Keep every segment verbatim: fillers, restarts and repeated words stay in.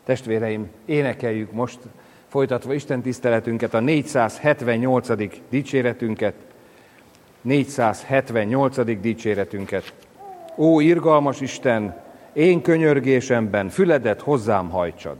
Testvéreim, énekeljük most, folytatva Isten tiszteletünket, a négyszázhetvennyolcadik dicséretünket, négyszázhetvennyolcadik dicséretünket. Ó, irgalmas Isten, én könyörgésemben füledet hozzám hajtsad.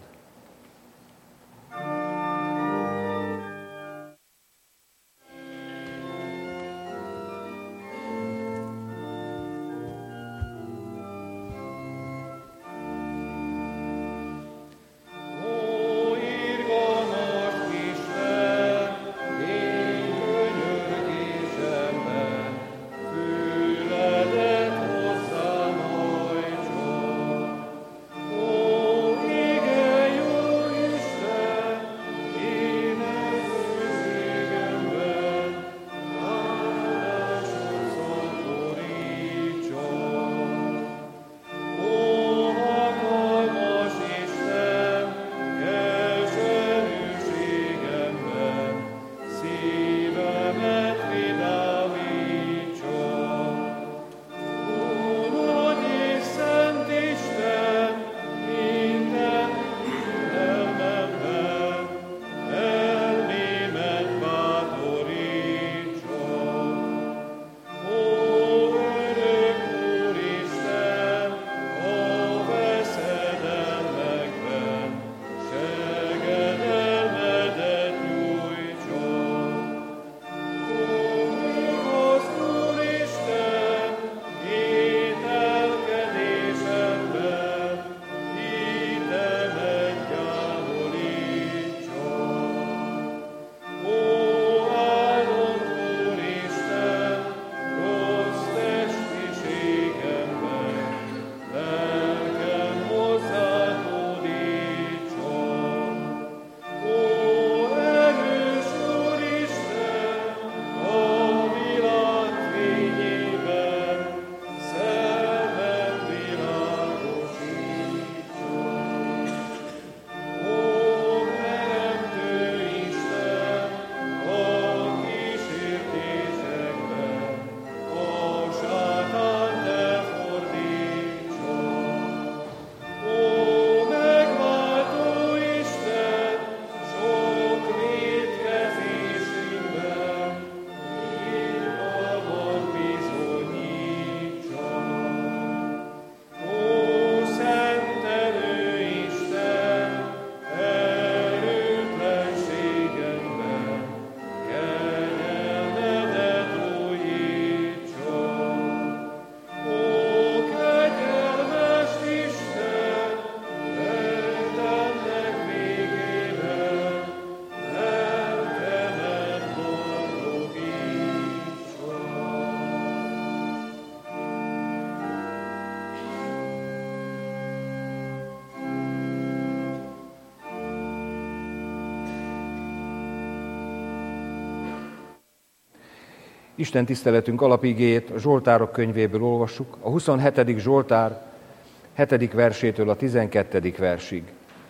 Isten tiszteletünk alapigéjét a Zsoltárok könyvéből olvassuk, a huszonhetedik Zsoltár hetedik versétől a tizenkettedik versig.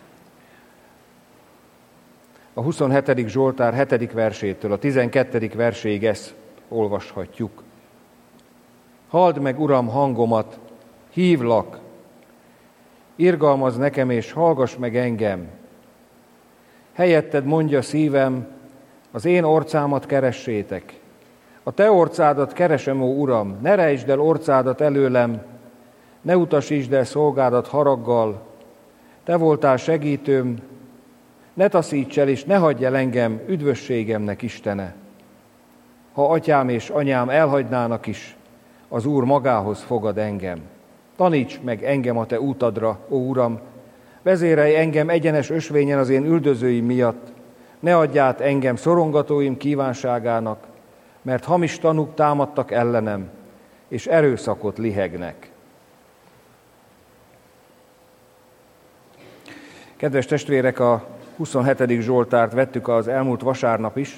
A huszonhetedik Zsoltár hetedik versétől a tizenkettedik verséig ezt olvashatjuk. Halld meg, Uram, hangomat, hívlak, irgalmazz nekem és hallgass meg engem. Helyetted mondja szívem, az én orcámat keressétek. A te orcádat keresem, ó Uram, ne rejtsd el orcádat előlem, ne utasítsd el szolgádat haraggal. Te voltál segítőm, ne taszíts el és ne hagyj el engem, üdvösségemnek Istene. Ha atyám és anyám elhagynának is, az Úr magához fogad engem. Taníts meg engem a te útadra, ó Uram, vezérelj engem egyenes ösvényen az én üldözőim miatt, ne adj át engem szorongatóim kívánságának, mert hamis tanúk támadtak ellenem, és erőszakot lihegnek. Kedves testvérek, a huszonhetedik Zsoltárt vettük az elmúlt vasárnap is,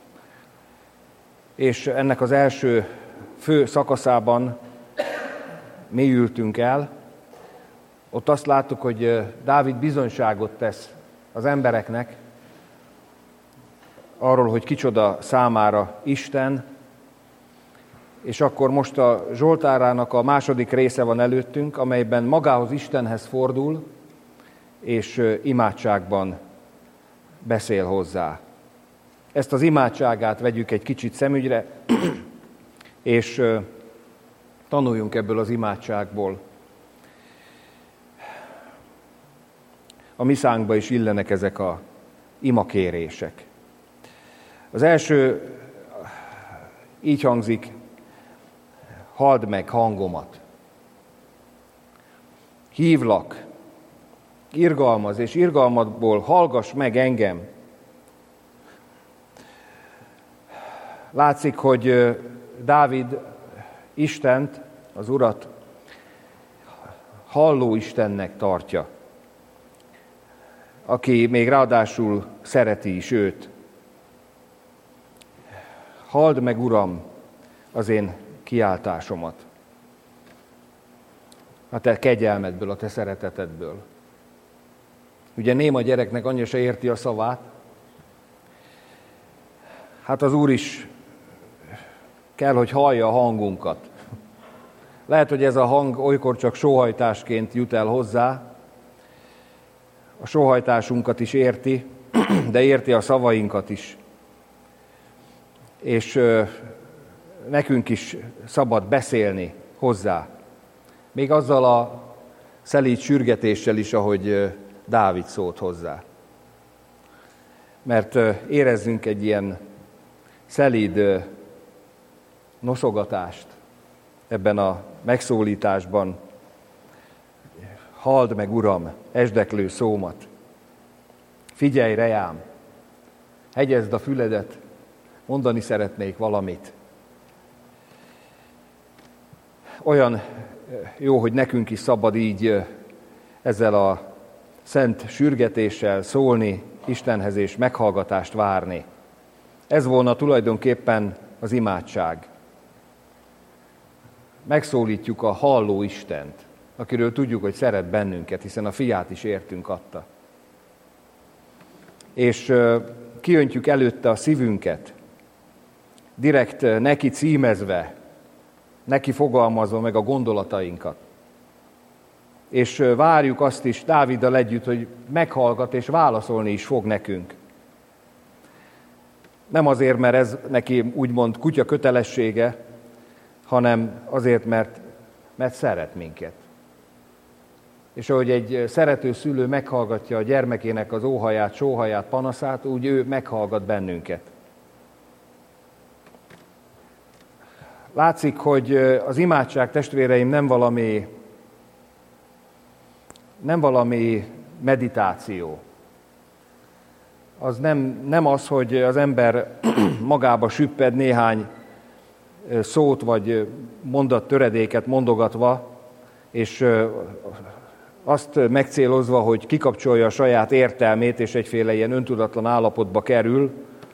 és ennek az első fő szakaszában mélyültünk el. Ott azt láttuk, hogy Dávid bizonyságot tesz az embereknek arról, hogy kicsoda számára Isten, és akkor most a Zsoltárának a második része van előttünk, amelyben magához Istenhez fordul, és imádságban beszél hozzá. Ezt az imádságát vegyük egy kicsit szemügyre, és tanuljunk ebből az imádságból. A miszánkba is illenek ezek a imakérések. Az első így hangzik: halld meg hangomat. Hívlak, irgalmaz, és irgalmadból hallgass meg engem. Látszik, hogy Dávid Istent, az Urat halló Istennek tartja, aki még ráadásul szereti is őt. Halld meg, Uram, az én kiáltásomat, a te kegyelmedből, a te szeretetedből. Ugye néma gyereknek anyja se érti a szavát, hát az Úr is kell, hogy hallja a hangunkat. Lehet, hogy ez a hang olykor csak sóhajtásként jut el hozzá, a sóhajtásunkat is érti, de érti a szavainkat is. És nekünk is szabad beszélni hozzá. Még azzal a szelíd sürgetéssel is, ahogy Dávid szólt hozzá. Mert érezzünk egy ilyen szelíd noszogatást ebben a megszólításban. Halld meg, Uram, esdeklő szómat. Figyelj rám, hegyezd a füledet, mondani szeretnék valamit. Olyan jó, hogy nekünk is szabad így ezzel a szent sürgetéssel szólni Istenhez és meghallgatást várni. Ez volna tulajdonképpen az imádság. Megszólítjuk a halló Istent, akiről tudjuk, hogy szeret bennünket, hiszen a fiát is értünk adta. És kiöntjük előtte a szívünket, direkt neki címezve, neki fogalmazva meg a gondolatainkat. És várjuk azt is Dáviddal együtt, hogy meghallgat és válaszolni is fog nekünk. Nem azért, mert ez neki úgymond kutya kötelessége, hanem azért, mert, mert szeret minket. És ahogy egy szerető szülő meghallgatja a gyermekének az óhaját, sóhaját, panaszát, úgy ő meghallgat bennünket. Látszik, hogy az imádság, testvéreim, nem valami, nem valami meditáció. Az nem, nem az, hogy az ember magába süpped néhány szót vagy mondat töredéket mondogatva, és azt megcélozva, hogy kikapcsolja a saját értelmét, és egyféle ilyen öntudatlan állapotba kerül,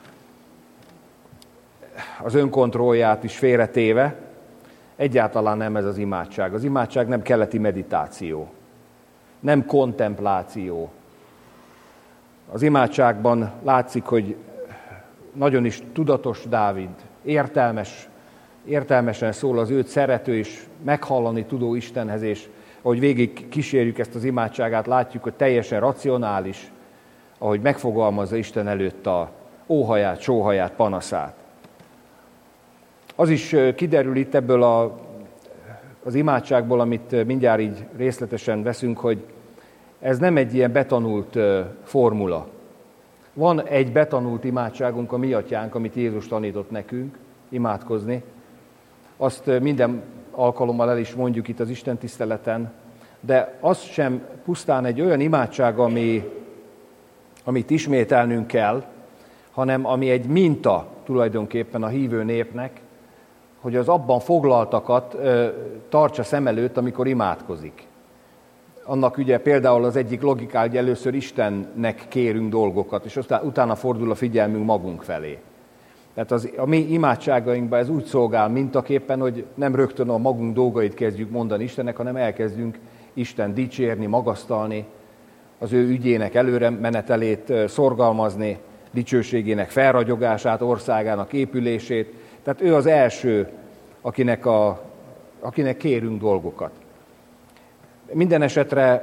az önkontrollját is félretéve. Egyáltalán nem ez az imádság. Az imádság nem keleti meditáció, nem kontempláció. Az imádságban látszik, hogy nagyon is tudatos Dávid, értelmes, értelmesen szól az őt szerető és meghallani tudó Istenhez, és ahogy végig kísérjük ezt az imádságát, látjuk, hogy teljesen racionális, ahogy megfogalmazza Isten előtt a óhaját, sóhaját, panaszát. Az is kiderül itt ebből a, az imádságból, amit mindjárt így részletesen veszünk, hogy ez nem egy ilyen betanult formula. Van egy betanult imádságunk, a Mi Atyánk, amit Jézus tanított nekünk imádkozni. Azt minden alkalommal el is mondjuk itt az Isten tiszteleten, de az sem pusztán egy olyan imádság, ami, amit ismételnünk kell, hanem ami egy minta tulajdonképpen a hívő népnek, hogy az abban foglaltakat ö, tartsa szem előtt, amikor imádkozik. Annak ugye például az egyik logikája, hogy először Istennek kérünk dolgokat, és aztán utána fordul a figyelmünk magunk felé. Tehát az, a mi imádságainkban ez úgy szolgál mintaképpen, hogy nem rögtön a magunk dolgait kezdjük mondani Istennek, hanem elkezdünk Isten dicsérni, magasztalni, az ő ügyének előre menetelét szorgalmazni, dicsőségének felragyogását, országának épülését. Tehát ő az első, akinek, a, akinek kérünk dolgokat. Minden esetre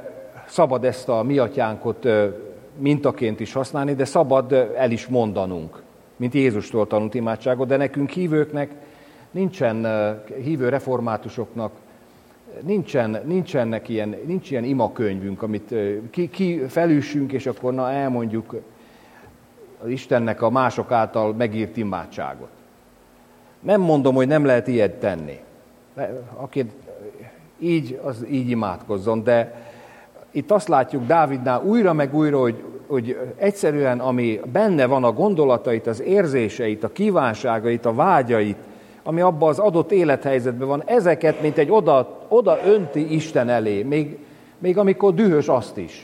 szabad ezt a mi atyánkot mintaként is használni, de szabad el is mondanunk, mint Jézustól tanult imádságot, de nekünk hívőknek, nincsen, hívő reformátusoknak, nincsen, nincsenek ilyen, nincs ilyen imakönyvünk, amit ki, ki felüssünk, és akkor na, elmondjuk az Istennek a mások által megírt imádságot. Nem mondom, hogy nem lehet ilyet tenni. Aki így, az így imádkozzon, de itt azt látjuk Dávidnál újra meg újra, hogy, hogy egyszerűen, ami benne van a gondolatait, az érzéseit, a kívánságait, a vágyait, ami abban az adott élethelyzetben van, ezeket, mint egy oda, oda önti Isten elé, még, még amikor dühös, azt is.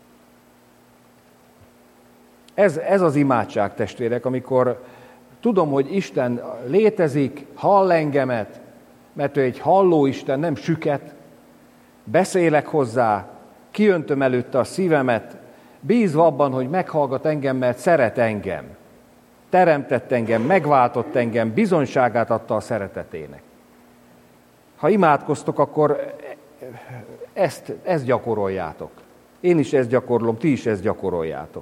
Ez, ez az imádság, testvérek, amikor tudom, hogy Isten létezik, hall engemet, mert ő egy halló Isten, nem süket, beszélek hozzá, kiöntöm előtte a szívemet, bízva abban, hogy meghallgat engem, mert szeret engem. Teremtett engem, megváltott engem, bizonyságát adta a szeretetének. Ha imádkoztok, akkor ezt, ezt gyakoroljátok. Én is ezt gyakorlom, ti is ezt gyakoroljátok.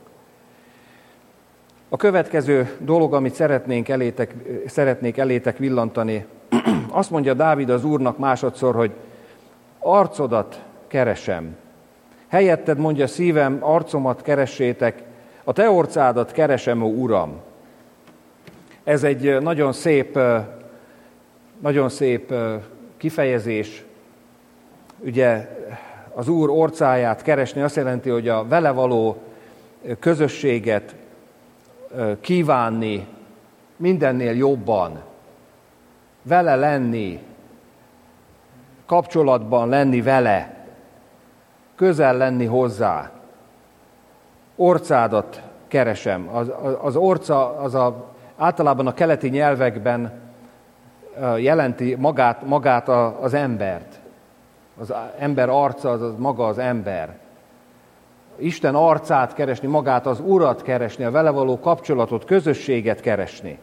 A következő dolog, amit szeretnénk elétek, szeretnék elétek villantani, azt mondja Dávid az Úrnak másodszor, hogy arcodat keresem. Helyetted, mondja szívem, arcomat keressétek, a te orcádat keresem, ó Uram. Ez egy nagyon szép, nagyon szép kifejezés. Ugye az Úr orcáját keresni azt jelenti, hogy a vele való közösséget kívánni mindennél jobban, vele lenni, kapcsolatban lenni vele, közel lenni hozzá. Orcádat keresem. Az, az orca az a, általában a keleti nyelvekben jelenti magát, magát az embert. Az ember arca az, az maga az ember. Isten arcát keresni, magát az Urat keresni, a vele való kapcsolatot, közösséget keresni.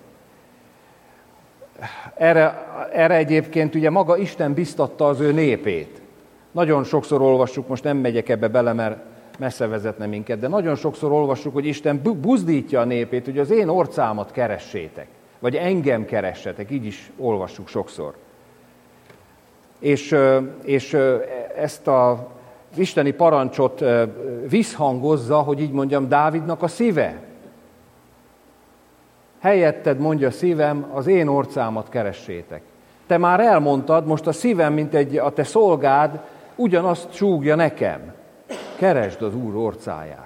Erre, erre egyébként ugye maga Isten biztatta az ő népét. Nagyon sokszor olvassuk, most nem megyek ebbe bele, mert messze vezetne minket, de nagyon sokszor olvassuk, hogy Isten buzdítja a népét, hogy az én orcámat keressétek, vagy engem keressetek, így is olvassuk sokszor. És, és ezt a az isteni parancsot visszhangozza, hogy így mondjam, Dávidnak a szíve. Helyetted, mondja szívem, az én orcámat keressétek. Te már elmondtad, most a szívem, mint egy a te szolgád, ugyanazt súgja nekem. Keresd az Úr orcáját.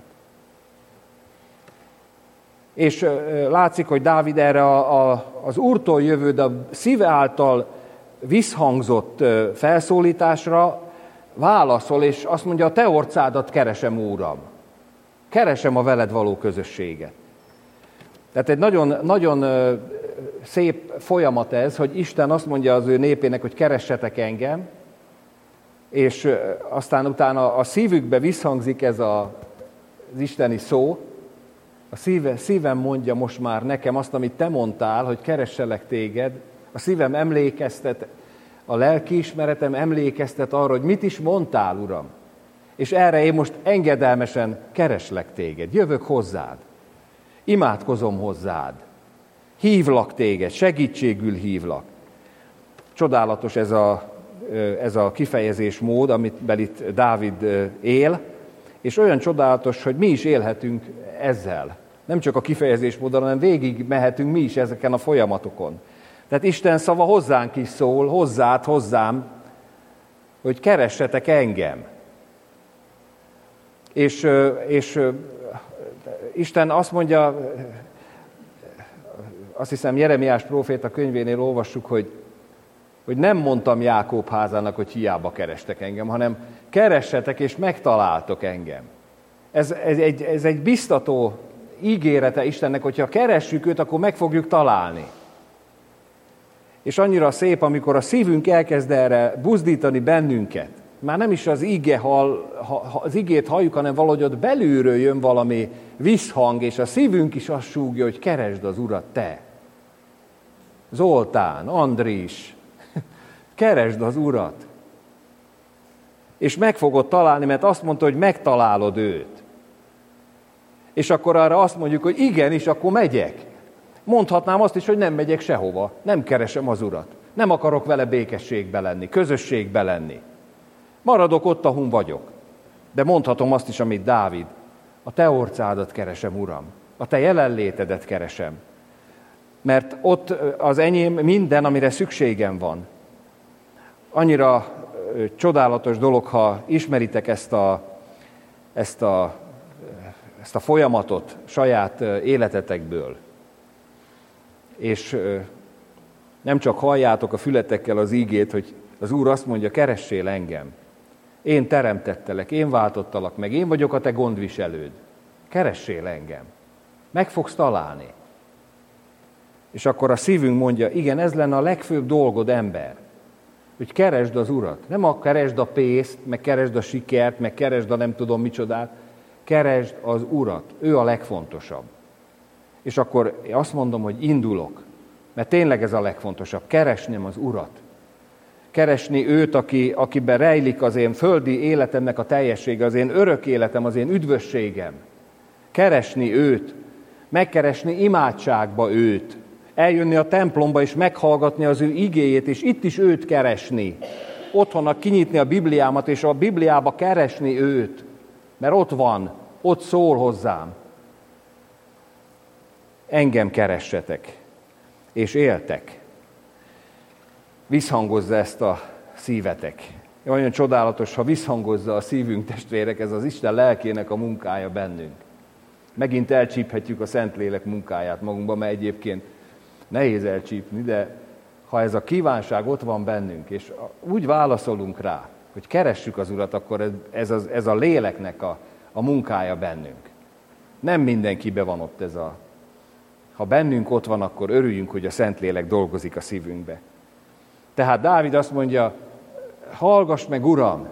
És látszik, hogy Dávid erre a, a, az Úrtól jövő, de a szíve által visszhangzott felszólításra válaszol, és azt mondja, a te orcádat keresem, Úram. Keresem a veled való közösséget. Tehát egy nagyon, nagyon szép folyamat ez, hogy Isten azt mondja az ő népének, hogy keressetek engem, és aztán utána a szívükbe visszhangzik ez a, az isteni szó. A szíve, szívem mondja most már nekem azt, amit te mondtál, hogy keresselek téged. A szívem emlékeztet, a lelkiismeretem emlékeztet arra, hogy mit is mondtál, Uram. És erre én most engedelmesen kereslek téged, jövök hozzád, imádkozom hozzád, hívlak téged, segítségül hívlak. Csodálatos ez a, ez a kifejezésmód, amiben itt Dávid él, és olyan csodálatos, hogy mi is élhetünk ezzel. Nem csak a kifejezésmódon, hanem végig mehetünk mi is ezeken a folyamatokon. Tehát Isten szava hozzánk is szól, hozzád, hozzám, hogy keressetek engem. És, és Isten azt mondja, azt hiszem Jeremiás próféta könyvénél olvassuk, hogy, hogy nem mondtam Jákob házának, hogy hiába kerestek engem, hanem keressetek és megtaláltok engem. Ez, ez, egy, ez egy biztató ígérete Istennek, hogyha keressük őt, akkor meg fogjuk találni. És annyira szép, amikor a szívünk elkezd erre buzdítani bennünket. Már nem is az, ige hall, ha, az igét halljuk, hanem valahogy ott belülről jön valami visszhang, és a szívünk is azt súgja, hogy keresd az Urat te. Zoltán, Andris, keresd az Urat. És meg fogod találni, mert azt mondta, hogy megtalálod őt. És akkor arra azt mondjuk, hogy igenis, akkor megyek. Mondhatnám azt is, hogy nem megyek sehova, nem keresem az Urat. Nem akarok vele békességbe lenni, közösségbe lenni. Maradok ott, ahol vagyok. De mondhatom azt is, amit Dávid. A te orcádat keresem, Uram. A te jelenlétedet keresem. Mert ott az enyém minden, amire szükségem van. Annyira csodálatos dolog, ha ismeritek ezt a, ezt a, ezt a folyamatot saját életetekből. És nem csak halljátok a fületekkel az ígét, hogy az Úr azt mondja, keressél engem. Én teremtettelek, én váltottalak meg, én vagyok a te gondviselőd. Keressél engem. Meg fogsz találni. És akkor a szívünk mondja, igen, ez lenne a legfőbb dolgod, ember. Hogy keresd az Urat. Nem a keresd a pénzt, meg keresd a sikert, meg keresd a nem tudom micsodát. Keresd az Urat. Ő a legfontosabb. És akkor azt mondom, hogy indulok. Mert tényleg ez a legfontosabb. Keresnem az Urat. Keresni őt, aki, akiben rejlik az én földi életemnek a teljessége, az én örök életem, az én üdvösségem. Keresni őt. Megkeresni imádságba őt. Eljönni a templomba és meghallgatni az ő igéjét, és itt is őt keresni. Otthon kinyitni a Bibliámat, és a Bibliába keresni őt. Mert ott van, ott szól hozzám. Engem keressetek, és éltek. Visszhangozza ezt a szívetek. Olyan csodálatos, ha visszhangozza a szívünk, testvérek, ez az Isten lelkének a munkája bennünk. Megint elcsíphetjük a Szentlélek munkáját magunkba, mert egyébként nehéz elcsípni, de ha ez a kívánság ott van bennünk, és úgy válaszolunk rá, hogy keressük az Urat, akkor ez, az, ez a léleknek a, a munkája bennünk. Nem mindenkibe van ott ez a... Ha bennünk ott van, akkor örüljünk, hogy a Szentlélek dolgozik a szívünkbe. Tehát Dávid azt mondja, hallgass meg, Uram,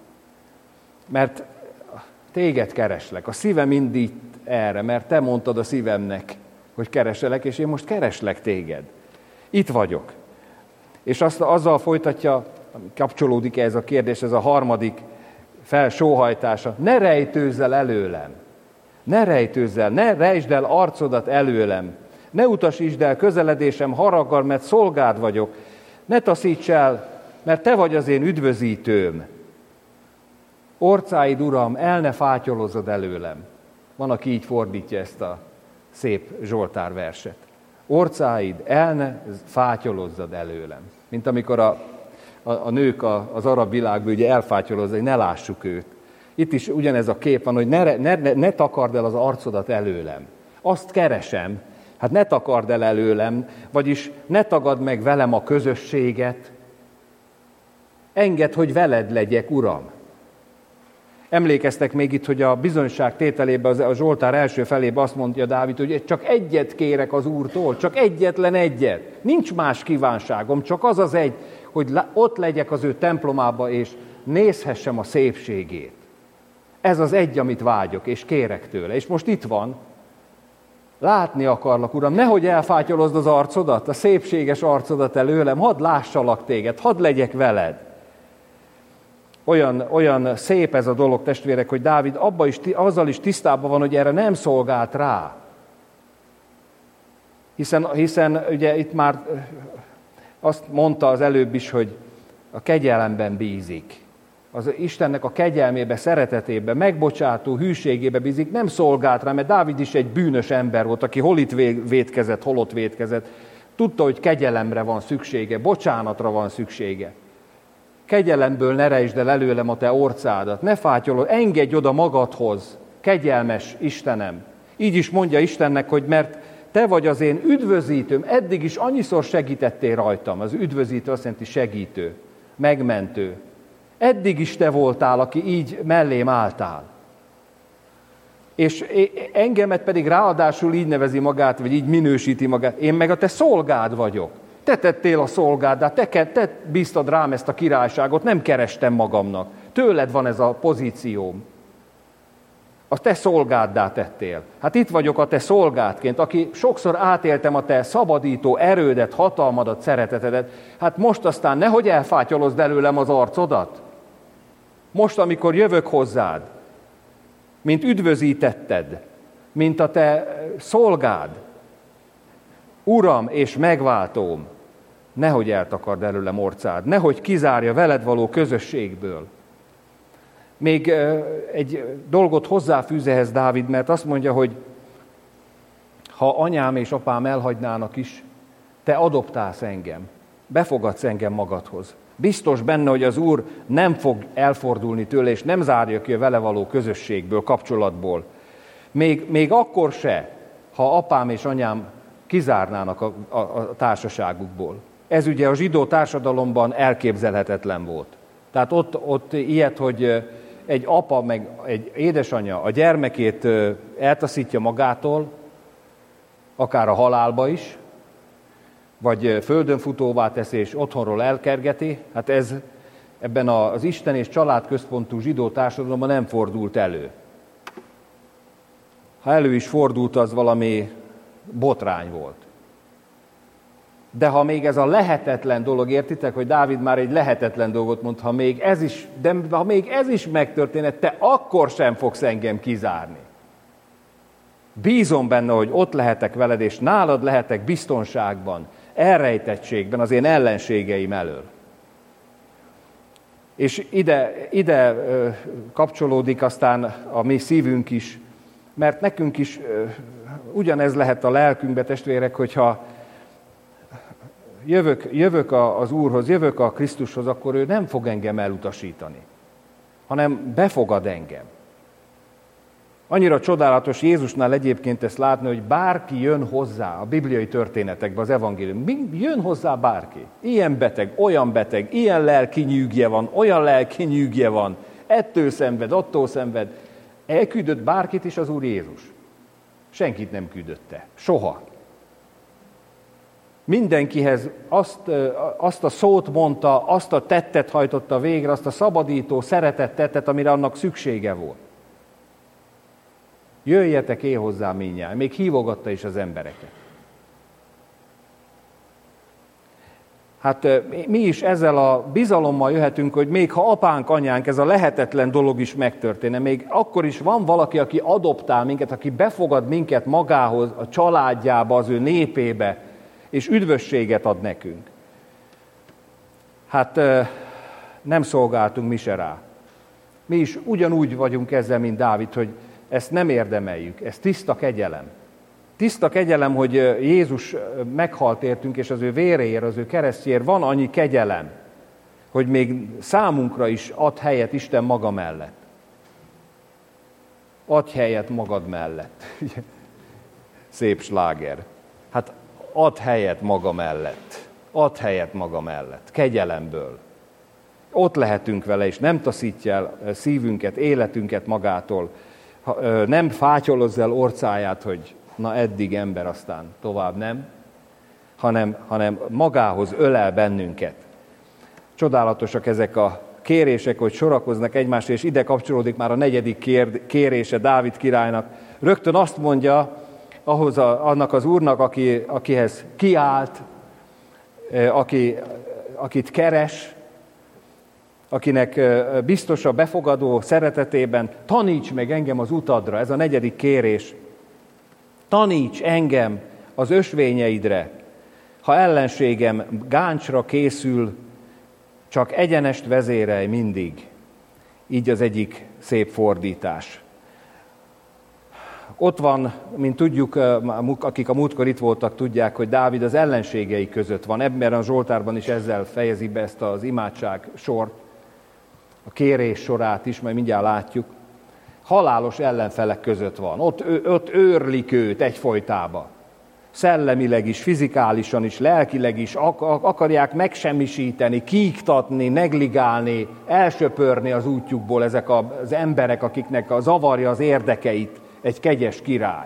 mert téged kereslek. A szívem indít erre, mert te mondtad a szívemnek, hogy kereselek, és én most kereslek téged. Itt vagyok. És azt, azzal folytatja, kapcsolódik ez a kérdés, ez a harmadik felsóhajtása. Ne rejtőzz el előlem. Ne rejtőzz el, ne rejtsd el arcodat előlem. Ne utasítsd el közeledésem haraggal, mert szolgád vagyok. Ne taszíts el, mert te vagy az én üdvözítőm. Orcáid, Uram, el ne fátyolozzad előlem. Van, aki így fordítja ezt a szép Zsoltár verset. Orcáid, el ne fátyolozzad előlem. Mint amikor a, a, a nők a, az arab világban ugye elfátyolozzák, hogy ne lássuk őt. Itt is ugyanez a kép van, hogy ne, ne, ne, ne takard el az arcodat előlem. Azt keresem, hát ne takard el előlem, vagyis ne tagadd meg velem a közösséget. Engedd, hogy veled legyek, Uram. Emlékeztek még itt, hogy a bizonyság tételében, a Zsoltár első felében azt mondja Dávid, hogy csak egyet kérek az Úrtól, csak egyetlen egyet. Nincs más kívánságom, csak az az egy, hogy ott legyek az ő templomába, és nézhessem a szépségét. Ez az egy, amit vágyok, és kérek tőle. És most itt van. Látni akarlak, Uram, nehogy elfátyolozd az arcodat, a szépséges arcodat előlem, hadd lássalak téged, hadd legyek veled. Olyan, olyan szép ez a dolog, testvérek, hogy Dávid abba is, azzal is tisztában van, hogy erre nem szolgált rá. Hiszen, hiszen ugye itt már azt mondta az előbb is, hogy a kegyelemben bízik. Az Istennek a kegyelmébe, szeretetébe, megbocsátó hűségébe bízik, nem szolgált rá, mert Dávid is egy bűnös ember volt, aki hol itt vétkezett, hol ott vétkezett. Tudta, hogy kegyelemre van szüksége, bocsánatra van szüksége. Kegyelemből ne rejtsd el előlem a te orcádat, ne fátyolod, engedj oda magadhoz, kegyelmes Istenem. Így is mondja Istennek, hogy mert te vagy az én üdvözítőm, eddig is annyiszor segítettél rajtam. Az üdvözítő azt jelenti segítő, megmentő. Eddig is te voltál, aki így mellém álltál. És engemet pedig ráadásul így nevezi magát, vagy így minősíti magát. Én meg a te szolgád vagyok. Te tettél a szolgáddá, te, te bíztad rám ezt a királyságot, nem kerestem magamnak. Tőled van ez a pozícióm. A te szolgáddá tettél. Hát itt vagyok a te szolgádként, aki sokszor átéltem a te szabadító erődet, hatalmadat, szeretetedet. Hát most aztán nehogy elfátyolozd előlem az arcodat. Most, amikor jövök hozzád, mint üdvözítetted, mint a te szolgád, Uram és megváltóm, nehogy eltakard előlem orcád, nehogy kizárja veled való közösségből. Még egy dolgot hozzáfűz ehhez Dávid, mert azt mondja, hogy ha anyám és apám elhagynának is, te adoptálsz engem, befogadsz engem magadhoz. Biztos benne, hogy az Úr nem fog elfordulni tőle, és nem zárja ki a vele való közösségből, kapcsolatból. Még, még akkor se, ha apám és anyám kizárnának a, a, a társaságukból. Ez ugye a zsidó társadalomban elképzelhetetlen volt. Tehát ott, ott ilyet, hogy egy apa, meg egy édesanyja a gyermekét eltaszítja magától, akár a halálba is, vagy földönfutóvá teszi és otthonról elkergeti, hát ez ebben az Isten és családközpontú zsidó társadalomban nem fordult elő. Ha elő is fordult, az valami botrány volt. De ha még ez a lehetetlen dolog, értitek, hogy Dávid már egy lehetetlen dolgot mond, ha még ez is, de ha még ez is megtörténhet, te akkor sem fogsz engem kizárni. Bízom benne, hogy ott lehetek veled, és nálad lehetek biztonságban, elrejtettségben az én ellenségeim elől. És ide, ide kapcsolódik aztán a mi szívünk is, mert nekünk is ugyanez lehet a lelkünkbe, testvérek, hogyha jövök, jövök az Úrhoz, jövök a Krisztushoz, akkor ő nem fog engem elutasítani, hanem befogad engem. Annyira csodálatos Jézusnál egyébként ezt látni, hogy bárki jön hozzá a bibliai történetekbe, az evangélium. Jön hozzá bárki. Ilyen beteg, olyan beteg, ilyen lelki nyűgje van, olyan lelki nyűgje van, ettől szenved, attól szenved. Elküldött bárkit is az Úr Jézus. Senkit nem küldötte. Soha. Mindenkihez azt, azt a szót mondta, azt a tettet hajtotta végre, azt a szabadító, szeretett tettet, amire annak szüksége volt. Jöjjetek én hozzám mindjárt. Még hívogatta is az embereket. Hát mi is ezzel a bizalommal jöhetünk, hogy még ha apánk, anyánk, ez a lehetetlen dolog is megtörténne, még akkor is van valaki, aki adoptál minket, aki befogad minket magához, a családjába, az ő népébe, és üdvösséget ad nekünk. Hát nem szolgáltunk mi se rá. Mi is ugyanúgy vagyunk ezzel, mint Dávid, hogy ezt nem érdemeljük, ez tiszta kegyelem. Tiszta kegyelem, hogy Jézus meghalt értünk, és az ő véréért, az ő keresztjéért van annyi kegyelem, hogy még számunkra is ad helyet Isten maga mellett. Adj helyet magad mellett. Szép sláger. Hát add helyet maga mellett. Add helyet maga mellett. Kegyelemből. Ott lehetünk vele, és nem taszítja el szívünket, életünket magától. Nem fátyolozz el orcáját, hogy na eddig ember, aztán tovább nem, hanem, hanem magához ölel bennünket. Csodálatosak ezek a kérések, hogy sorakoznak egymásra, és ide kapcsolódik már a negyedik kér, kérése Dávid királynak. Rögtön azt mondja ahhoz a, annak az úrnak, aki, akihez kiállt, aki, akit keres, akinek biztos a befogadó szeretetében, taníts meg engem az utadra, ez a negyedik kérés. Taníts engem az ösvényeidre, ha ellenségem gáncsra készül, csak egyenest vezérelj mindig. Így az egyik szép fordítás. Ott van, mint tudjuk, akik a múltkor itt voltak, tudják, hogy Dávid az ellenségei között van. Ebben a Zsoltárban is ezzel fejezi be ezt az imádság sort, a kérés sorát is, majd mindjárt látjuk. Halálos ellenfelek között van. Ott, ott őrlik őt egyfolytában. Szellemileg is, fizikálisan is, lelkileg is akarják megsemmisíteni, kiiktatni, negligálni, elsöpörni az útjukból ezek az emberek, akiknek a zavarja az érdekeit egy kegyes király.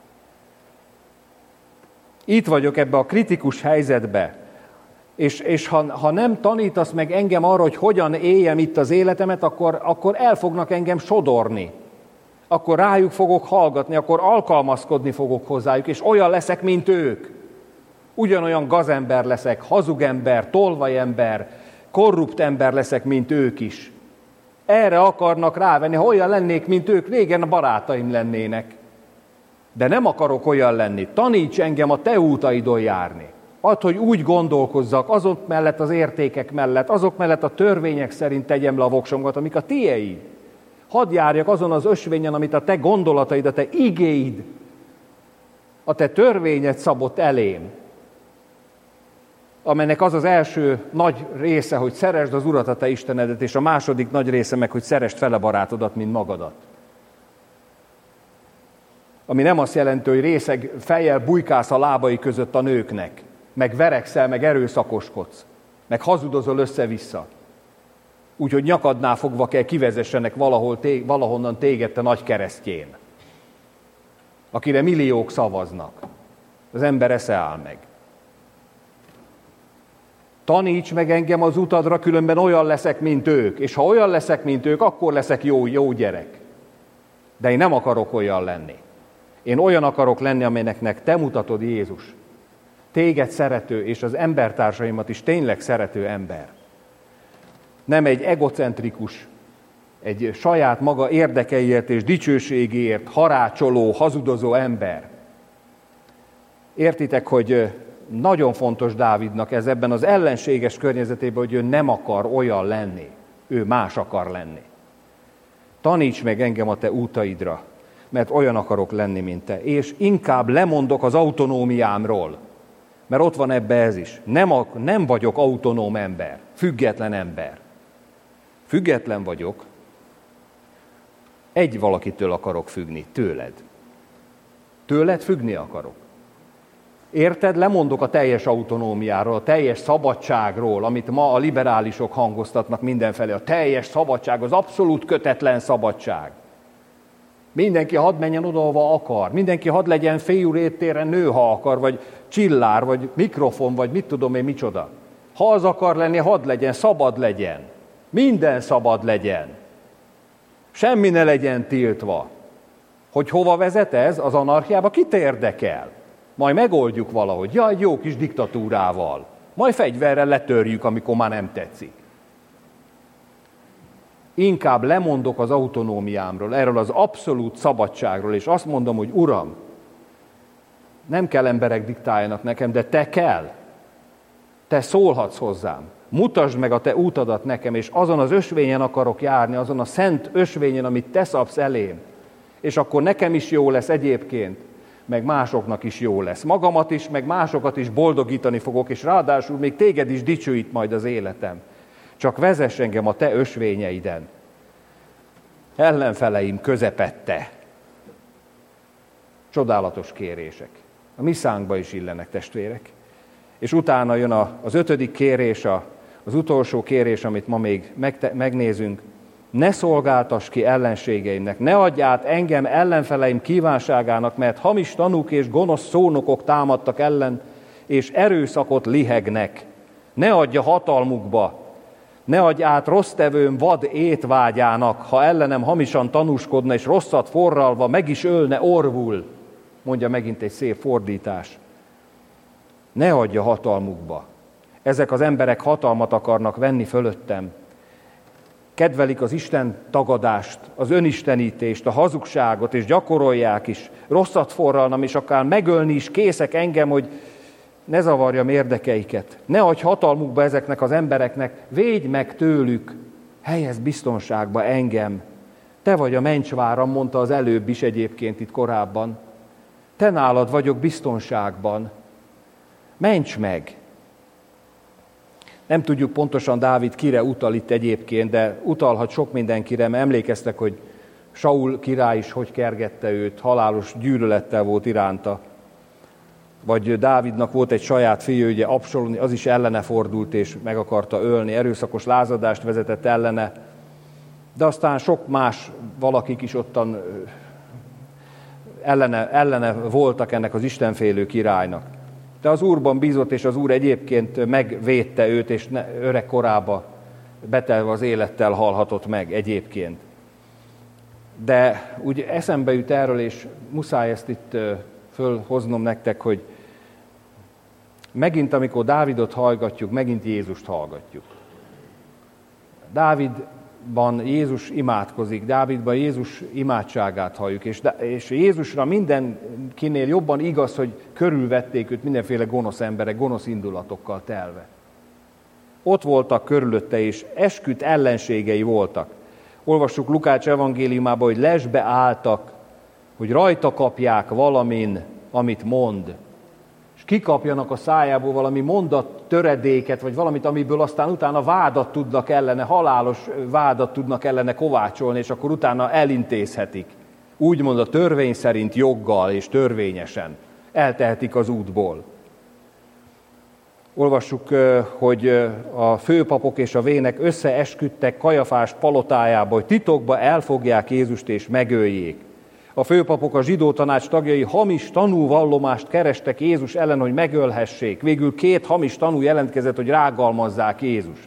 Itt vagyok ebbe a kritikus helyzetbe, és, és ha, ha nem tanítasz meg engem arra, hogy hogyan éljem itt az életemet, akkor, akkor el fognak engem sodorni. Akkor rájuk fogok hallgatni, akkor alkalmazkodni fogok hozzájuk, és olyan leszek, mint ők. Ugyanolyan gazember leszek, hazugember, tolvajember, korrupt ember leszek, mint ők is. Erre akarnak rávenni, ha olyan lennék, mint ők, régen a barátaim lennének. De nem akarok olyan lenni. Taníts engem a te útaidon járni. Add, hogy úgy gondolkozzak, azok mellett az értékek mellett, azok mellett a törvények szerint tegyem le a voksomat, amik a tiéd. Hadd járjak azon az ösvényen, amit a te gondolataid, a te igéid, a te törvényed szabott elém, amelynek az az első nagy része, hogy szeresd az Urat, a te Istenedet, és a második nagy része meg, hogy szeresd fele barátodat, mint magadat. Ami nem azt jelenti, hogy részeg fejjel bujkálsz a lábai között a nőknek, meg verekszel, meg erőszakoskodsz, meg hazudozol össze-vissza. Úgyhogy nyakadnál fogva kell kivezessenek valahol té- valahonnan téged, te nagy keresztjén, akire milliók szavaznak. Az ember esze áll meg. Taníts meg engem az utadra, különben olyan leszek, mint ők. És ha olyan leszek, mint ők, akkor leszek jó, jó gyerek. De én nem akarok olyan lenni. Én olyan akarok lenni, amelynek te mutatod, Jézus. Téged szerető, és az embertársaimat is tényleg szerető ember. Nem egy egocentrikus, egy saját maga érdekeiért és dicsőségéért harácsoló, hazudozó ember. Értitek, hogy nagyon fontos Dávidnak ez ebben az ellenséges környezetében, hogy ő nem akar olyan lenni, ő más akar lenni. Taníts meg engem a te útaidra, mert olyan akarok lenni, mint te. És inkább lemondok az autonómiámról, mert ott van ebbe ez is. Nem, a, nem vagyok autonóm ember, független ember. Független vagyok, egy valakitől akarok függni, tőled. Tőled függni akarok. Érted? Lemondok a teljes autonómiáról, a teljes szabadságról, amit ma a liberálisok hangoztatnak mindenfelé. A teljes szabadság, az abszolút kötetlen szabadság. Mindenki hadd menjen oda, ahova akar. Mindenki hadd legyen féljúr éttéren nő, ha akar, vagy csillár, vagy mikrofon, vagy mit tudom én micsoda. Ha az akar lenni, hadd legyen, szabad legyen. Minden szabad legyen. Semmi ne legyen tiltva. Hogy hova vezet ez az anarchiába, kit érdekel? Majd megoldjuk valahogy. Ja, egy jó kis diktatúrával. Majd fegyverrel letörjük, amikor már nem tetszik. Inkább lemondok az autonómiámról, erről az abszolút szabadságról, és azt mondom, hogy Uram, nem kell emberek diktáljanak nekem, de te kell. Te szólhatsz hozzám. Mutasd meg a te útadat nekem, és azon az ösvényen akarok járni, azon a szent ösvényen, amit te szabsz elém. És akkor nekem is jó lesz egyébként, meg másoknak is jó lesz. Magamat is, meg másokat is boldogítani fogok, és ráadásul még téged is dicsőít majd az életem. Csak vezess engem a te ösvényeiden. Ellenfeleim közepette. Csodálatos kérések. A mi szánkba is illenek, testvérek. És utána jön az ötödik kérés, az utolsó kérés, amit ma még megnézünk. Ne szolgáltass ki ellenségeimnek, ne adj át engem ellenfeleim kívánságának, mert hamis tanúk és gonosz szónokok támadtak ellen, és erőszakot lihegnek. Ne adja hatalmukba, ne adj át rossz tevőm vad étvágyának, ha ellenem hamisan tanúskodna, és rosszat forralva meg is ölne orvul. Mondja megint egy szép fordítás. Ne adja hatalmukba. Ezek az emberek hatalmat akarnak venni fölöttem. Kedvelik az Isten tagadást, az önistenítést, a hazugságot, és gyakorolják is. Rosszat forralnak, és akár megölni is készek engem, hogy ne zavarjam érdekeiket. Ne adj hatalmukba ezeknek az embereknek, védj meg tőlük, helyezd biztonságba engem. Te vagy a mencsváram, mondta az előbb is egyébként itt korábban. Te nálad vagyok biztonságban. Ments meg! Nem tudjuk pontosan Dávid kire utal itt egyébként, de utalhat sok mindenkire, mert emlékeztek, hogy Saul király is hogy kergette őt, halálos gyűlölettel volt iránta. Vagy Dávidnak volt egy saját fiú, ugye Absalom, az is ellene fordult és meg akarta ölni, erőszakos lázadást vezetett ellene, de aztán sok más valakik is ottan ellene, ellene voltak ennek az istenfélő királynak. De az Úrban bízott, és az Úr egyébként megvédte őt, és öreg korába betelve az élettel halhatott meg egyébként. De úgy eszembe jut erről, és muszáj ezt itt fölhoznom nektek, hogy megint, amikor Dávidot hallgatjuk, megint Jézust hallgatjuk. Dávid Dávidban Jézus imádkozik, Dávidban Jézus imádságát halljuk, és, és Jézusra mindenkinél jobban igaz, hogy körülvették őt mindenféle gonosz emberek, gonosz indulatokkal telve. Ott voltak körülötte, és esküdt ellenségei voltak. Olvassuk Lukács evangéliumában, hogy lesbe álltak, hogy rajta kapják valamin, amit mond. És kikapjanak a szájából valami mondat töredéket, vagy valamit, amiből aztán utána vádat tudnak ellene, halálos vádat tudnak ellene kovácsolni, és akkor utána elintézhetik. Úgymond a törvény szerint joggal és törvényesen eltehetik az útból. Olvassuk, hogy a főpapok és a vének összeesküdtek Kajafás palotájába, hogy titokba elfogják Jézust és megöljék. A főpapok, a zsidó tanács tagjai hamis tanúvallomást kerestek Jézus ellen, hogy megölhessék. Végül két hamis tanú jelentkezett, hogy rágalmazzák Jézust.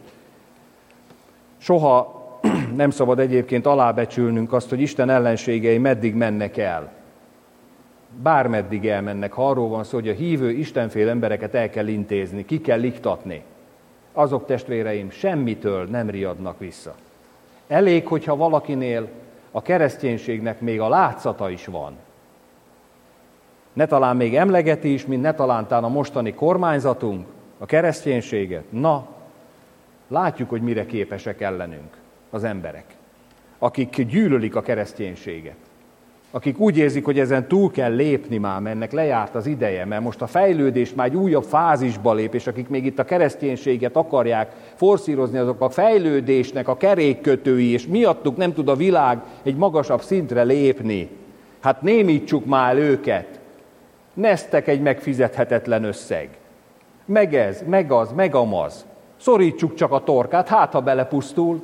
Soha nem szabad egyébként alábecsülnünk azt, hogy Isten ellenségei meddig mennek el. Bármeddig elmennek, ha arról van szó, hogy a hívő istenfél embereket el kell intézni, ki kell iktatni. Azok, testvéreim, semmitől nem riadnak vissza. Elég, hogyha valakinél a kereszténységnek még a látszata is van. Ne talán még emlegeti is, mint ne talántán a mostani kormányzatunk, a kereszténységet. Na, látjuk, hogy mire képesek ellenünk az emberek, akik gyűlölik a kereszténységet. Akik úgy érzik, hogy ezen túl kell lépni már, mert ennek lejárt az ideje, mert most a fejlődés már egy újabb fázisba lép, és akik még itt a kereszténységet akarják forszírozni, azok a fejlődésnek a kerékkötői, és miattuk nem tud a világ egy magasabb szintre lépni. Hát némítsuk már őket. Neztek egy megfizethetetlen összeg. Meg ez, meg az, meg amaz. Szorítsuk csak a torkát, hát ha belepusztul.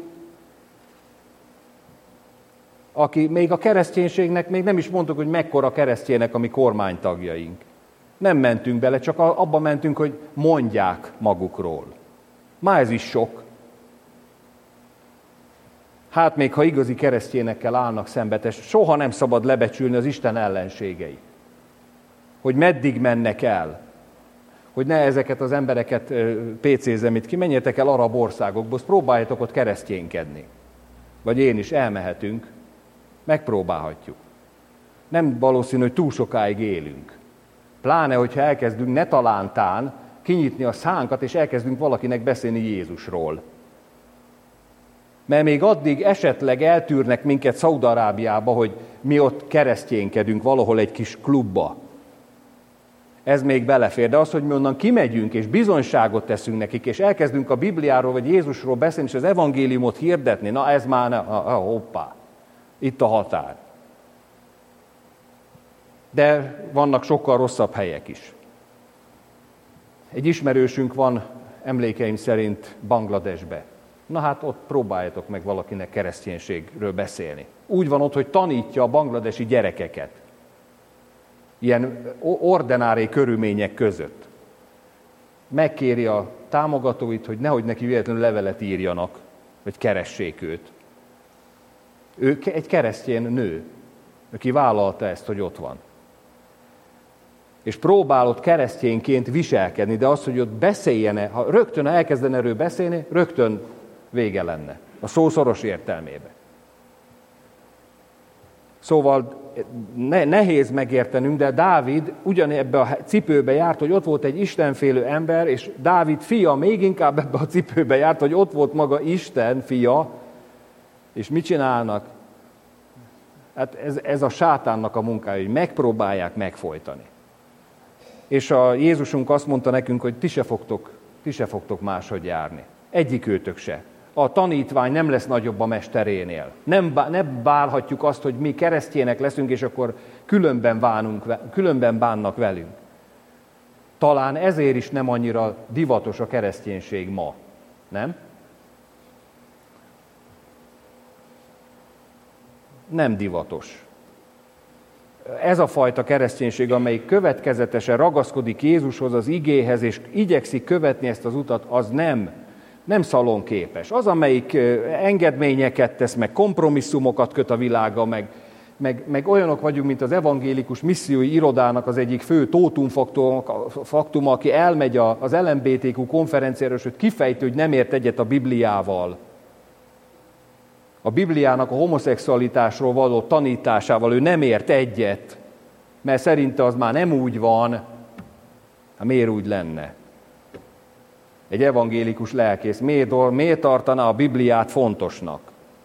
Aki még a kereszténységnek, még nem is mondtuk, hogy mekkora keresztjének a mi kormánytagjaink. Nem mentünk bele, csak abba mentünk, hogy mondják magukról. Már ez is sok. Hát még ha igazi keresztjénekkel állnak szembe, soha nem szabad lebecsülni az Isten ellenségei. Hogy meddig mennek el. Hogy ne ezeket az embereket pécézzem itt ki, menjetek el arab országokba, próbáljatok ott keresztjénkedni. Vagy én is elmehetünk. Megpróbálhatjuk. Nem valószínű, hogy túl sokáig élünk. Pláne, hogyha elkezdünk ne talántán kinyitni a szánkat, és elkezdünk valakinek beszélni Jézusról. Mert még addig esetleg eltűrnek minket Szaúd-Arábiába, hogy mi ott keresztjénkedünk valahol egy kis klubba. Ez még belefér, de az, hogy mi onnan kimegyünk, és bizonyságot teszünk nekik, és elkezdünk a Bibliáról, vagy Jézusról beszélni, és az evangéliumot hirdetni, na ez már ne, hoppá. Itt a határ. De vannak sokkal rosszabb helyek is. Egy ismerősünk van, emlékeim szerint Bangladesbe. Na hát ott próbáljatok meg valakinek kereszténységről beszélni. Úgy van ott, hogy tanítja a bangladesi gyerekeket. Ilyen ordinári körülmények között. Megkéri a támogatóit, hogy nehogy neki véletlenül levelet írjanak, vagy keressék őt. Ő egy keresztény nő, aki vállalta ezt, hogy ott van. És próbálott keresztényként viselkedni, de az, hogy ott beszéljen, ha rögtön elkezdene erről beszélni, rögtön vége lenne. A szó szoros értelmében. Szóval ne, nehéz megértenünk, de Dávid ugyanebbe a cipőbe járt, hogy ott volt egy istenfélő ember, és Dávid fia még inkább ebbe a cipőbe járt, hogy ott volt maga Isten fia, és mit csinálnak? Hát ez, ez a sátánnak a munkája, hogy megpróbálják megfojtani. És a Jézusunk azt mondta nekünk, hogy ti se fogtok, ti se fogtok máshogy járni. Egyik őtök se. A tanítvány nem lesz nagyobb a mesterénél. Nem, nem bálhatjuk azt, hogy mi keresztjének leszünk, és akkor különben, bánunk, különben bánnak velünk. Talán ezért is nem annyira divatos a kereszténység ma. Nem? Nem divatos. Ez a fajta kereszténység, amelyik következetesen ragaszkodik Jézushoz, az igéhez, és igyekszik követni ezt az utat, az nem, nem szalonképes. Az, amelyik engedményeket tesz, meg kompromisszumokat köt a világgal, meg, meg, meg olyanok vagyunk, mint az evangélikus missziói irodának az egyik fő tótumfaktuma, aki elmegy az el em bé té kú konferenciára, és kifejti, hogy nem ért egyet a Bibliával. a Bibliának a homoszexualitásról való tanításával ő nem ért egyet, mert szerinte az már nem úgy van, hát miért úgy lenne? Egy evangélikus lelkész miért, miért tartaná a Bibliát fontosnak?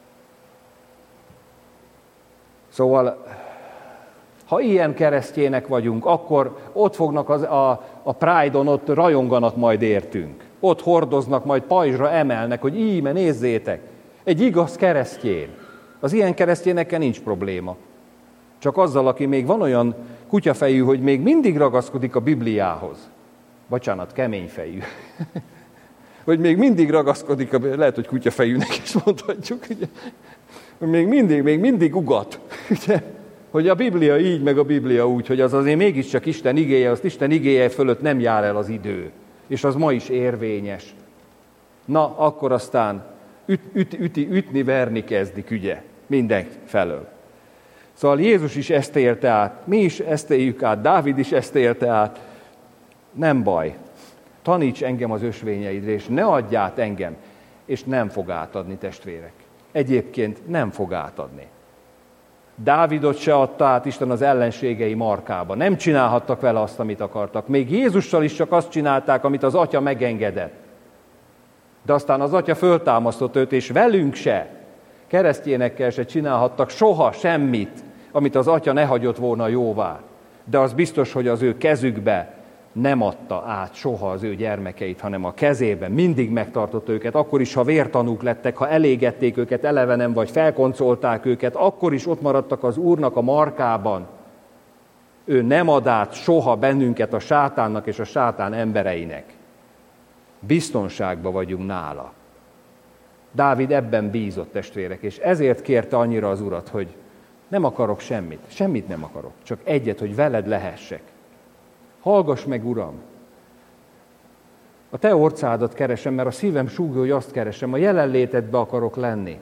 Szóval, ha ilyen keresztjének vagyunk, akkor ott fognak az, a, a Pride-on, ott rajonganak majd értünk. Ott hordoznak, majd pajzsra emelnek, hogy íme, nézzétek, egy igaz keresztjén. Az ilyen keresztjénekkel nincs probléma. Csak azzal, aki még van olyan kutyafejű, hogy még mindig ragaszkodik a Bibliához. Bocsánat, keményfejű. Hogy még mindig ragaszkodik, a, lehet, hogy kutyafejűnek is mondhatjuk, ugye? Hogy még mindig, még mindig ugat, ugye? Hogy a Biblia így, meg a Biblia úgy, hogy az azért mégiscsak Isten igéje, azt Isten igéje fölött nem jár el az idő. És az ma is érvényes. Na, akkor aztán üt, üt, üti, ütni, verni kezdik, ugye? Minden felől. Szóval Jézus is ezt élte át, mi is ezt éljük át, Dávid is ezt élte át. Nem baj. Taníts engem az ösvényeidre, és ne adj át engem. És nem fog átadni, testvérek. Egyébként nem fog átadni. Dávidot se adta át Isten az ellenségei markába. Nem csinálhattak vele azt, amit akartak. Még Jézussal is csak azt csinálták, amit az atya megengedett. De aztán az atya föltámasztott őt, és velünk se, keresztjénekkel se csinálhattak soha semmit, amit az atya ne hagyott volna jóvá. De az biztos, hogy az ő kezükbe nem adta át soha az ő gyermekeit, hanem a kezében mindig megtartott őket, akkor is, ha vértanúk lettek, ha elégették őket elevenen, vagy felkoncolták őket, akkor is ott maradtak az Úrnak a markában. Ő nem ad át soha bennünket a sátánnak és a sátán embereinek. Biztonságban vagyunk nála. Dávid ebben bízott, testvérek, és ezért kérte annyira az Urat, hogy nem akarok semmit, semmit nem akarok, csak egyet, hogy veled lehessek. Hallgass meg, Uram! A te orcádat keresem, mert a szívem súgja, hogy azt keresem, a jelenlétedbe akarok lenni.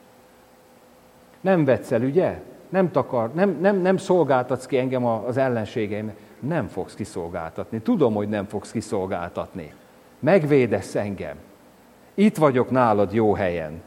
Nem vetsz el, ugye? Nem, takar, nem, nem, nem szolgáltatsz ki engem az ellenségeimnek. Nem fogsz kiszolgáltatni. Tudom, hogy nem fogsz kiszolgáltatni. Megvédesz engem. Itt vagyok nálad jó helyen.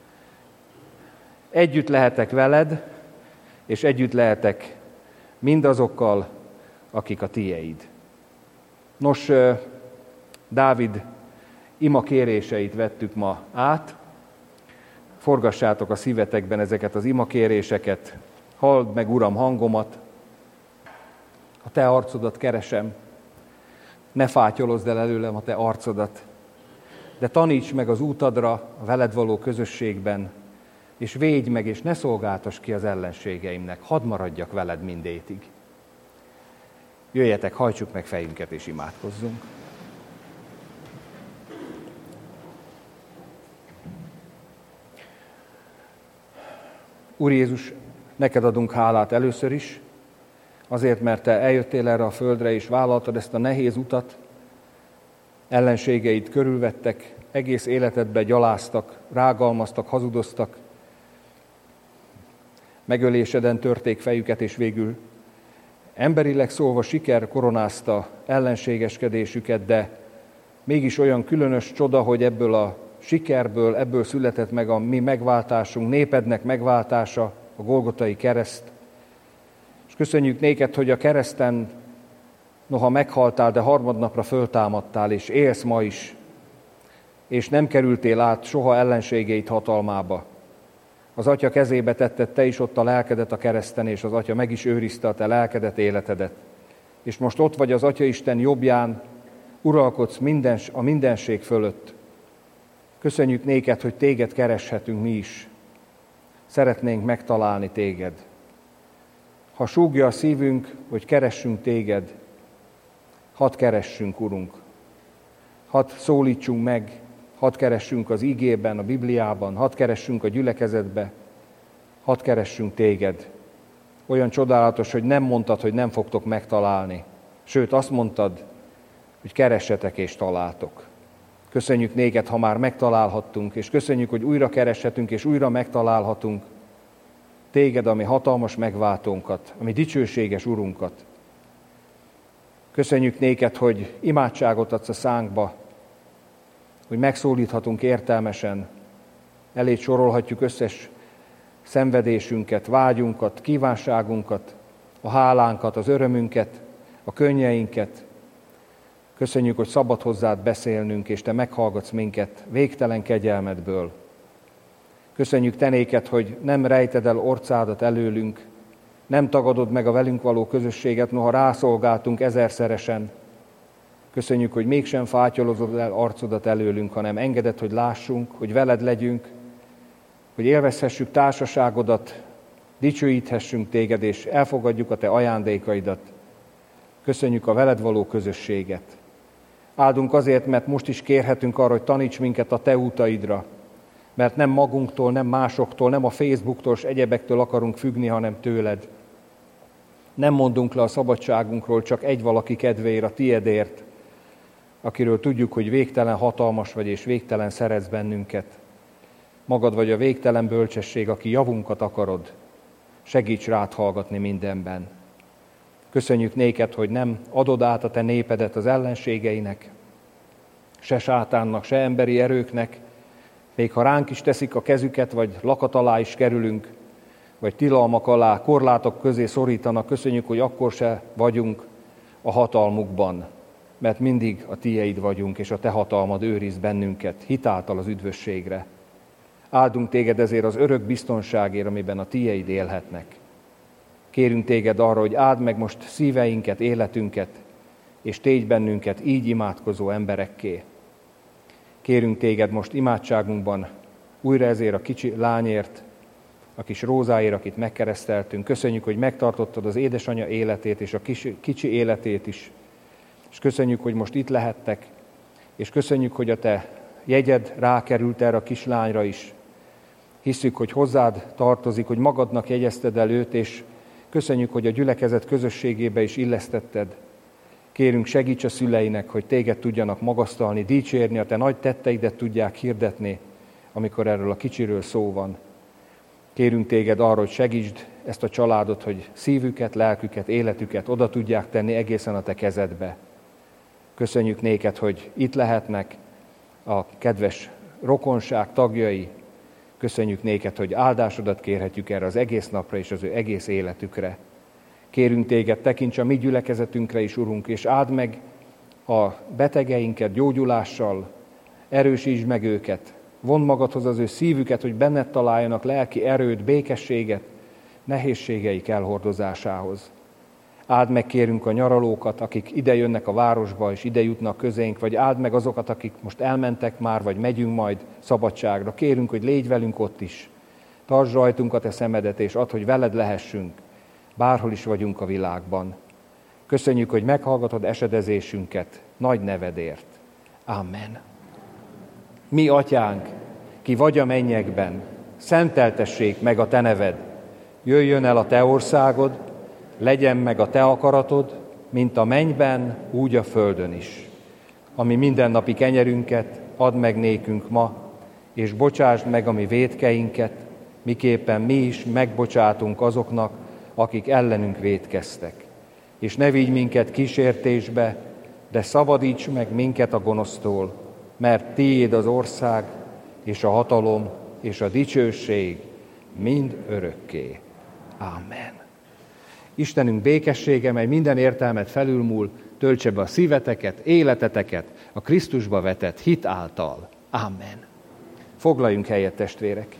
Együtt lehetek veled, és együtt lehetek mindazokkal, akik a tieid. Nos, Dávid ima kéréseit vettük ma át. Forgassátok a szívetekben ezeket az ima kéréseket. Halld meg, Uram, hangomat. A te arcodat keresem. Ne fátyolozd el előlem a te arcodat. De taníts meg az útadra, a veled való közösségben, és védj meg, és ne szolgáltass ki az ellenségeimnek. Hadd maradjak veled mindétig. Jöjjetek, hajtsuk meg fejünket, és imádkozzunk. Úr Jézus, neked adunk hálát először is, azért, mert te eljöttél erre a földre, és vállaltad ezt a nehéz utat, ellenségeid körülvettek, egész életedbe gyaláztak, rágalmaztak, hazudoztak, megöléseden törték fejüket, és végül emberileg szólva siker koronázta ellenségeskedésüket, de mégis olyan különös csoda, hogy ebből a sikerből, ebből született meg a mi megváltásunk, népednek megváltása, a Golgotai kereszt. És köszönjük néked, hogy a kereszten, noha meghaltál, de harmadnapra föltámadtál, és élsz ma is, és nem kerültél át soha ellenségeid hatalmába. Az Atya kezébe tetted te is ott a lelkedet a kereszten, és az Atya meg is őrizte a te lelkedet, életedet. És most ott vagy az Atyaisten jobbján, uralkodsz minden, a mindenség fölött. Köszönjük néked, hogy téged kereshetünk mi is. Szeretnénk megtalálni téged. Ha súgja a szívünk, hogy keressünk téged, hadd keressünk, Urunk. Hadd szólítsunk meg, hadd keressünk az igében, a Bibliában, hadd keressünk a gyülekezetbe, hadd keressünk téged. Olyan csodálatos, hogy nem mondtad, hogy nem fogtok megtalálni. Sőt, azt mondtad, hogy keressetek és találtok. Köszönjük néked, ha már megtalálhattunk, és köszönjük, hogy újra kereshetünk, és újra megtalálhatunk téged, ami hatalmas megváltónkat, ami dicsőséges Urunkat. Köszönjük néked, hogy imádságot adsz a szánkba, hogy megszólíthatunk értelmesen, eléd sorolhatjuk összes szenvedésünket, vágyunkat, kívánságunkat, a hálánkat, az örömünket, a könnyeinket. Köszönjük, hogy szabad hozzád beszélnünk, és te meghallgatsz minket végtelen kegyelmedből. Köszönjük te néked, hogy nem rejted el orcádat előlünk, nem tagadod meg a velünk való közösséget, noha rászolgáltunk ezerszeresen. Köszönjük, hogy mégsem fátyolozod el arcodat előlünk, hanem engeded, hogy lássunk, hogy veled legyünk, hogy élvezhessük társaságodat, dicsőíthessünk téged, és elfogadjuk a te ajándékaidat. Köszönjük a veled való közösséget. Áldunk azért, mert most is kérhetünk arra, hogy taníts minket a te útaidra, mert nem magunktól, nem másoktól, nem a Facebooktól és egyebektől akarunk függni, hanem tőled. Nem mondunk le a szabadságunkról csak egy valaki kedvéért, a tiedért, akiről tudjuk, hogy végtelen hatalmas vagy és végtelen szeretsz bennünket. Magad vagy a végtelen bölcsesség, aki javunkat akarod. Segíts rád hallgatni mindenben. Köszönjük néked, hogy nem adod át a te népedet az ellenségeinek, se sátánnak, se emberi erőknek, még ha ránk is teszik a kezüket, vagy lakat alá is kerülünk, vagy tilalmak alá, korlátok közé szorítanak, köszönjük, hogy akkor se vagyunk a hatalmukban, mert mindig a tieid vagyunk, és a te hatalmad őriz bennünket, hitáltal az üdvösségre. Áldunk téged ezért az örök biztonságért, amiben a tieid élhetnek. Kérünk téged arra, hogy áld meg most szíveinket, életünket, és tégy bennünket így imádkozó emberekké. Kérünk téged most imádságunkban újra ezért a kicsi lányért, a kis Rózáért, akit megkereszteltünk. Köszönjük, hogy megtartottad az édesanyja életét és a kicsi, kicsi életét is. És köszönjük, hogy most itt lehettek, és köszönjük, hogy a te jegyed rákerült erre a kislányra is. Hisszük, hogy hozzád tartozik, hogy magadnak jegyezted el őt, és köszönjük, hogy a gyülekezet közösségébe is illesztetted. Kérünk, segíts a szüleinek, hogy téged tudjanak magasztalni, dicsérni, a te nagy tetteidet tudják hirdetni, amikor erről a kicsiről szó van. Kérünk téged arra, hogy segítsd ezt a családot, hogy szívüket, lelküket, életüket oda tudják tenni egészen a te kezedbe. Köszönjük néked, hogy itt lehetnek a kedves rokonság tagjai. Köszönjük néked, hogy áldásodat kérhetjük erre az egész napra és az ő egész életükre. Kérünk téged, tekints a mi gyülekezetünkre is, Urunk, és áld meg a betegeinket gyógyulással, erősítsd meg őket, vondd magadhoz az ő szívüket, hogy benned találjanak lelki erőt, békességet, nehézségeik elhordozásához. Áld meg, kérünk, a nyaralókat, akik ide jönnek a városba, és ide jutnak közénk, vagy áld meg azokat, akik most elmentek már, vagy megyünk majd szabadságra. Kérünk, hogy légy velünk ott is. Tartsd rajtunk a te szemedet, és add, hogy veled lehessünk, bárhol is vagyunk a világban. Köszönjük, hogy meghallgatod esedezésünket nagy nevedért. Amen. Mi, atyánk, ki vagy a mennyekben, szenteltessék meg a te neved. Jöjjön el a te országod, legyen meg a te akaratod, mint a mennyben, úgy a földön is. Ami mindennapi kenyerünket add meg nékünk ma, és bocsásd meg a mi vétkeinket, miképpen mi is megbocsátunk azoknak, akik ellenünk vétkeztek. És ne vigy minket kísértésbe, de szabadíts meg minket a gonosztól, mert tiéd az ország, és a hatalom, és a dicsőség mind örökké. Amen. Istenünk békessége, mely minden értelmet felülmúl, töltse be a szíveteket, életeteket a Krisztusba vetett hit által. Amen. Foglaljunk helyet, testvérek!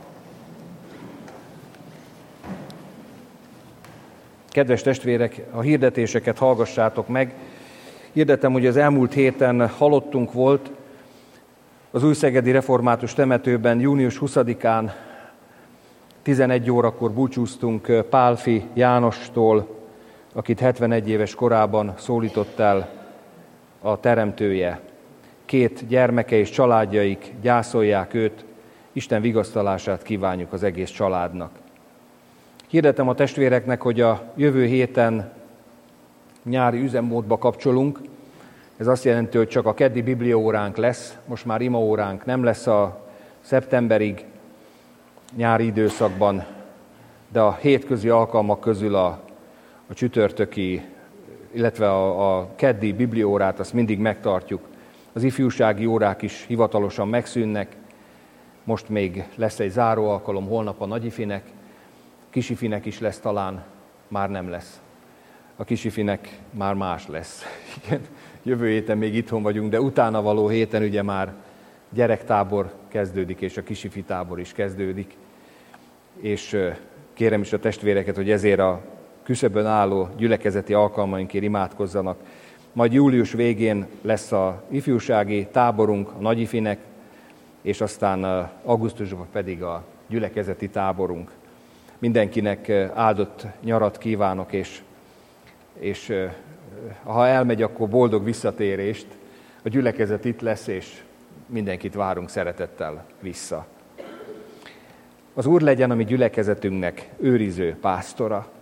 Kedves testvérek, a hirdetéseket hallgassátok meg. Hirdetem, hogy az elmúlt héten halottunk volt az Újszegedi Református Temetőben június huszadikán tizenegy órakor búcsúztunk Pálfi Jánostól, akit hetvenegy éves korában szólított el a teremtője. Két gyermeke és családjaik gyászolják őt, Isten vigasztalását kívánjuk az egész családnak. Hirdetem a testvéreknek, hogy a jövő héten nyári üzemmódba kapcsolunk. Ez azt jelenti, hogy csak a keddi bibliaóránk lesz, most már imaóránk nem lesz a szeptemberig nyári időszakban, de a hétközi alkalmak közül a, a csütörtöki, illetve a, a keddi bibliaórát azt mindig megtartjuk. Az ifjúsági órák is hivatalosan megszűnnek, most még lesz egy záró alkalom, holnap a nagyifinek, kisifinek is lesz talán, már nem lesz. A kisifinek már más lesz. Igen, jövő héten még itthon vagyunk, de utána való héten ugye már gyerektábor kezdődik, és a kisifi tábor is kezdődik. És kérem is a testvéreket, hogy ezért a küszöbön álló gyülekezeti alkalmainkért imádkozzanak. Majd július végén lesz a ifjúsági táborunk, a nagyifinek, és aztán augusztusban pedig a gyülekezeti táborunk. Mindenkinek áldott nyarat kívánok, és, és ha elmegy, akkor boldog visszatérést. A gyülekezet itt lesz, és mindenkit várunk szeretettel vissza. Az Úr legyen a mi gyülekezetünknek őriző pásztora,